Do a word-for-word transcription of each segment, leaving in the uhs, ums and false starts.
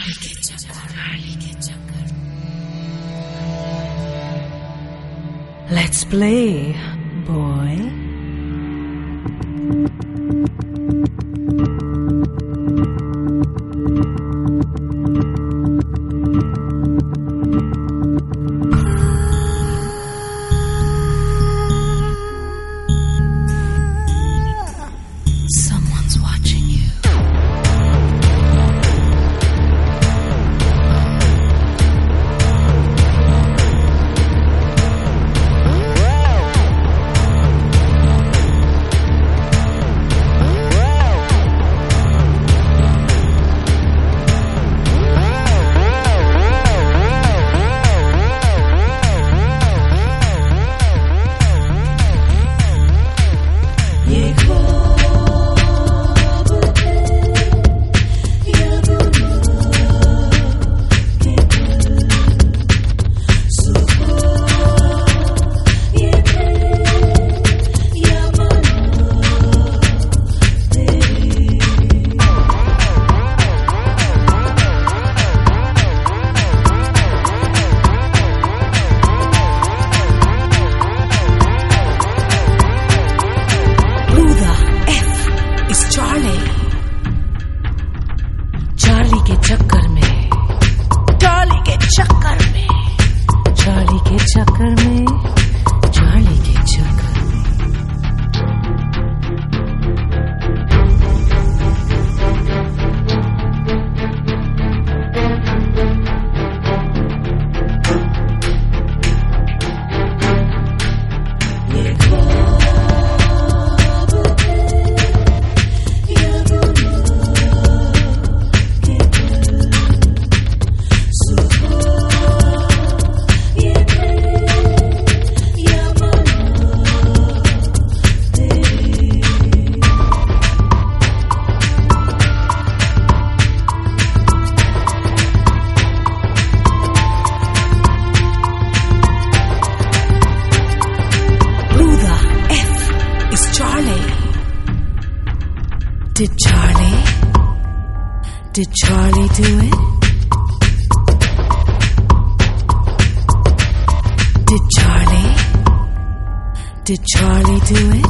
Let's play, boy. Someone's watching you. Charlie के चक्कर में, चार्ली के चक्कर में, चार्ली के चक्कर में, चार्ली के चक्कर में। Did Charlie, did Charlie do it? Did Charlie, did Charlie do it?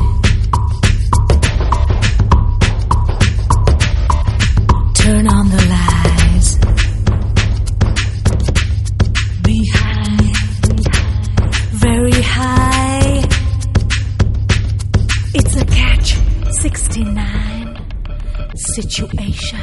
Turn on the lights. Be high, very high. It's a catch sixty-nine situation.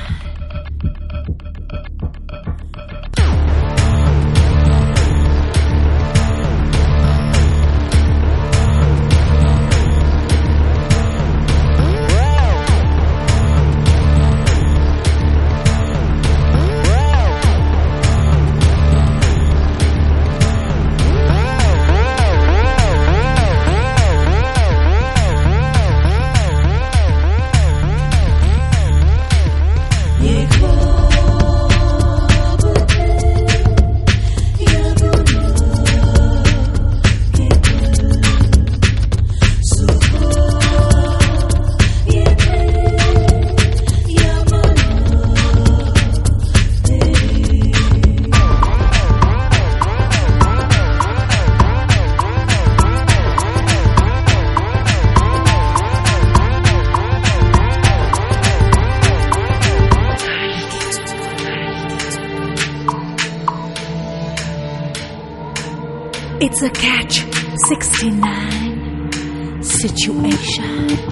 It's a catch sixty-nine situation.